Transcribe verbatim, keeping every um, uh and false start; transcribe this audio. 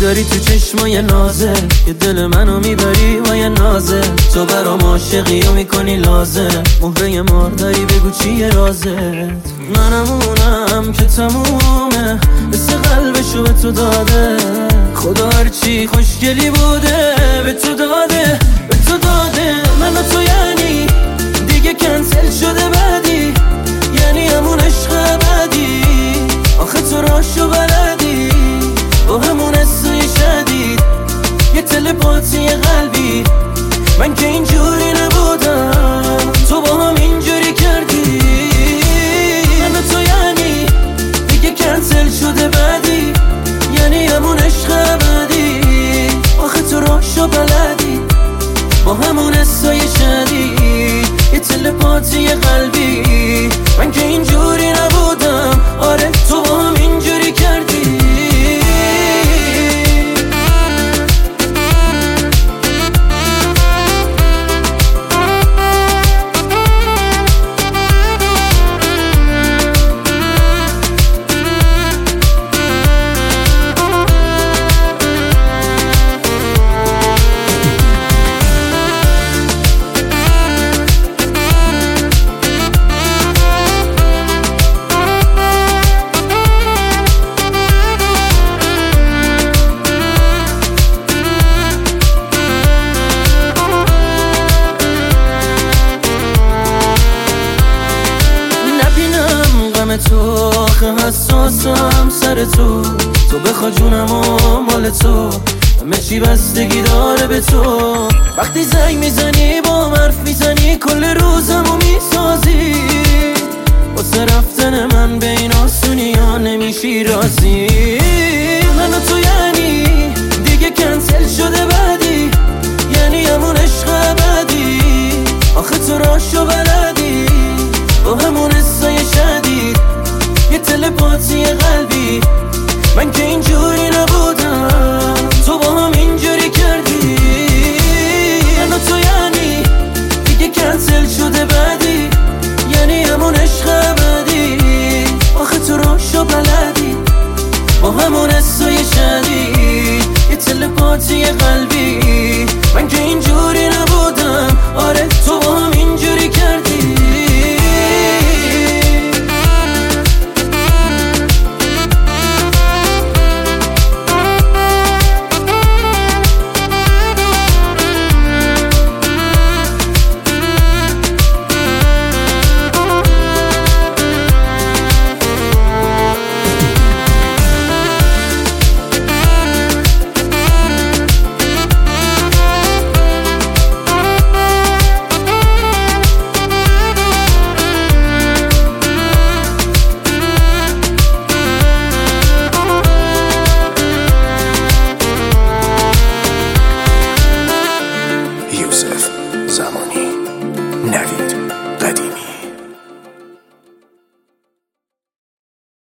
داری تو چشمای نازه که دل منو میبری با یه نازه. تو برام عاشقی و میکنی لازم، مهره مار داری بگو چیه رازت. منم اونم که تمومه مثل قلبشو به تو داده. خدا هرچی خوشگلی بوده به تو داده، به تو داده. من و تو یعنی دیگه کنسل شده بعدی، یعنی همون عشق ابدی. آخه تو راشو بلدی با همون حسای شدید، یه تلپاتی قلبی. من که اینجوری نبودم تو با هم اینجوری کردی. من و تو یعنی دیگه کنسل شده بعدی، یعنی همون عشق ابدی. آخه تو راشو بلدی با همون حسای شدید، یه تلپاتی قلبی. من که اینجوری نبودم، آره تو با هم اینجوری کردی. تو آخه حساسم سر تو، تو بخوا جونم و مال تو، همه چی بستگی داره به تو. وقتی زنگ میزنی با حرف میزنی کل روزمو میسازی. واسه رفتن من به این آسونی ها نمیشی رازی. من و تو یعنی دیگه کنسل شده بعدی، یعنی همون عشق ابدی. آخه تو راشو بلدی با همون حسای شدید، یه تلپاتی قلبی. من که اینجوری نبودم تو با هم اینجوری کردی. من و تو یعنی دیگه کنسل شده بعدی، یعنی همون عشق ابدی. آخه تو راشو بلدی با همون حسای شدید، یه تلپاتی قلبی. من که